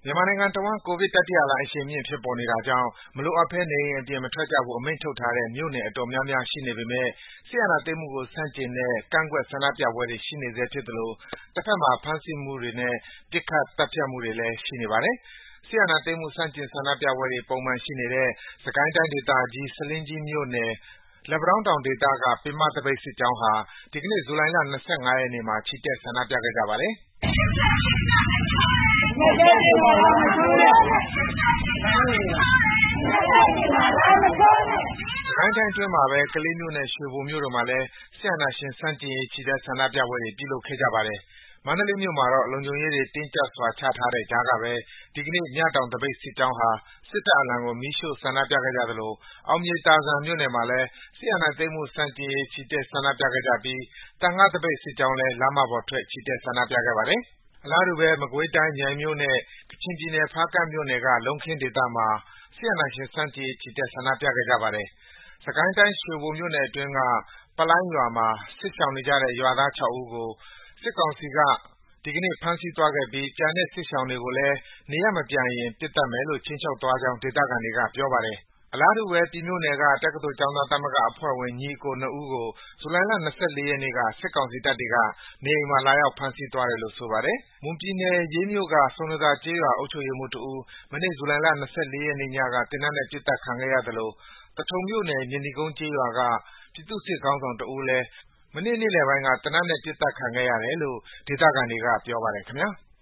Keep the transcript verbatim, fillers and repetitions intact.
မြန်မာနိုင်ငံတဝန်း ကိုဗစ်တတိယလှိုင်း အရှိန်မြင့် ဖြစ်ပေါ်နေတာကြောင့် မလိုအပ်ဘဲ နေအိမ်အပြင်မထွက်ကြဖို့ အမိန့်ထုတ်ထားတဲ့ မြို့နယ်အတော်များများ ရှိနေပေမယ့် စစ်အာဏာသိမ်းမှုကို ဆန့်ကျင်တဲ့ ကန့်ကွက်ဆန္ဒပြပွဲတွေ ရှိနေဆဲဖြစ်သလို တဘက်မှာ ဖမ်းဆီးမှုတွေနဲ့ ပစ်ခတ်သတ်ဖြတ်မှုတွေလည်း ရှိနေပါတယ်။ စစ်အာဏာသိမ်းမှု ဆန့်ကျင်ဆန္ဒပြပွဲတွေ ပုံမှန်ရှိနေတဲ့ စစ်ကိုင်းတိုင်းဒေသကြီး ဆားလင်းကြီးမြို့နယ်၊ လက်ပံတောင်းတောင်ဒေသက ပင်မသပိတ်စစ်ကြောင်းဟာ ဒီကနေ့ ဇူလိုင်လ ၂၅ ရက်နေ့မှာ ချီတက် ဆန္ဒပြခဲ့ကြပါတယ်။ စစ်ကိုင်းတိုင်းအတွင်းမှာပဲ ကလေးမြို့နဲ့ ရွှေဘိုမြို့တို့မှာလည်း စစ်အာဏာရှင်ဆန့်ကျင်ရေး ချီတက် ဆန္ဒပြပွဲတွေ ပြုလုပ်ခဲ့ကြပါတယ်။ မန္တလေးမြို့မှာတော့ လုံခြုံရေးတွေ တင်းကျပ်စွာ ချထားတဲ့ကြားကပဲ ဒီကနေ့ မြတောင်သပိတ်စစ်ကြောင်းဟာ စစ်တပ်အလံကို မီးရှို့ ဆန္ဒပြခဲ့ကြသလို အောင်မြေသာစံမြို့နယ်မှာလည်း စစ်အာဏာသိမ်းမှု ဆန့်ကျင်ရေး ချီတက် ဆန္ဒပြခဲ့ကြပြီး သံဃာ့သပိတ်စစ်ကြောင်းလည်း လမ်းမပေါ်ထွက် ချီတက် ဆန္ဒပြခဲ့ပါတယ်။ အလားတူပဲ မကွေးတိုင်း မြိုင်မြို့နဲ့ ကချင်ပြည်နယ် ဖားကန့်မြို့နယ်က လုံးခင်းဒေသမှာ စစ်အာဏာရှင်ဆန့်ကျင်ရေး ချီတက် ဆန္ဒပြခဲ့ကြပါတယ်။ စစ်ကိုင်းတိုင်း ရွှေဘိုမြို့နယ်အတွင်းက ပလိုင်းရွာမှာ စစ်ရှောင်နေကြတဲ့ ရွာသား ၆ ဦးကို စစ်ကောင်စီက ဒီကနေ့ ဖမ်းဆီးသွားခဲ့ပြီး ကျန်တဲ့ စစ်ရှောင်တွေကိုလည်း နေရပ်မပြန်ရင် ပစ်သတ်မယ်လို့ ခြိမ်းခြောက်သွားကြောင်း ဒေသခံတွေက ပြောပါတယ်။ အလားတူပဲ ပြည်မြို့နယ်က တက္ကသိုလ်ကျောင်းသားသမဂ္ဂအဖွဲ့ဝင် ညီအကို ၂ ဦးကို ဇူလိုင်လ ၂၄ ရက်နေ့က စစ်ကောင်စီတပ်တွေက နေအိမ်မှာ လာရောက် ဖမ်းဆီးသွားတယ်လို့ ဆိုပါတယ်။ မွန်ပြည်နယ်၊ ရေးမြို့က ဆွမ်ပသာကျေးရွာ အုပ်ချုပ်ရေးမှူးတဦး မနေ့ ဇူလိုင်လ ၂၄ ရက်နေ့ညက သေနတ်နဲ့ ပစ်သတ်ခံခဲ့ရသလို သထုံမြို့နယ်၊ မြေနီကုန်းကျေးရွာက ပြည်သူ့စစ်ခေါင်းဆောင်တဦးလည်း မနေ့ နေ့လယ်ပိုင်းက သေနတ်နဲ့ ပစ်သတ်ခံခဲ့ရတယ်လို့ ဒေသခံတွေက ပြောပါတယ်ခင်ဗျာ။